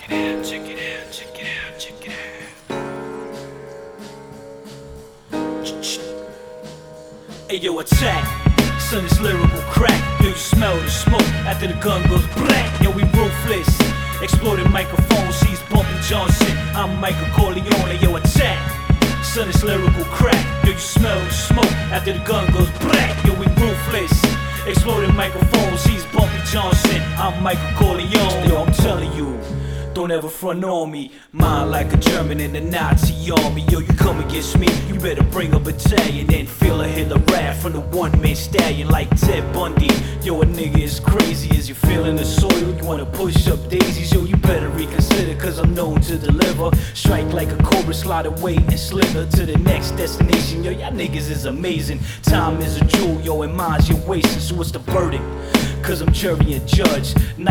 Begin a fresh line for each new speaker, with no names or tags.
it out, check it out, check it out, check it out. Hey yo, attack. Son, it's lyrical crack. Yo, you smell the smoke after the gun goes black. Yo, we ruthless. Exploding microphones, he's bumping Johnson. I'm Michael Corleone. Yo, attack. Son, it's lyrical crack. Yo, you smell the smoke after the gun goes black. Yo, we ruthless. Exploding microphones, he's bumping Johnson. I'm Michael Corleone. Yo, I'm telling you, don't ever front on me. Mind like a German in the Nazi army. Yo, you come against me, you better bring a battalion and feel a hit of wrath from the one-man stallion like Ted Bundy. Yo, a nigga is crazy. Is you feeling the soil? You wanna push up daisies? Yo, you better reconsider, cause I'm known to deliver. Strike like a cobra, slide away and slither to the next destination. Yo, y'all niggas is amazing. Time is a jewel, yo, and mine's your wasting. So what's the verdict? Cause I'm jury and judge.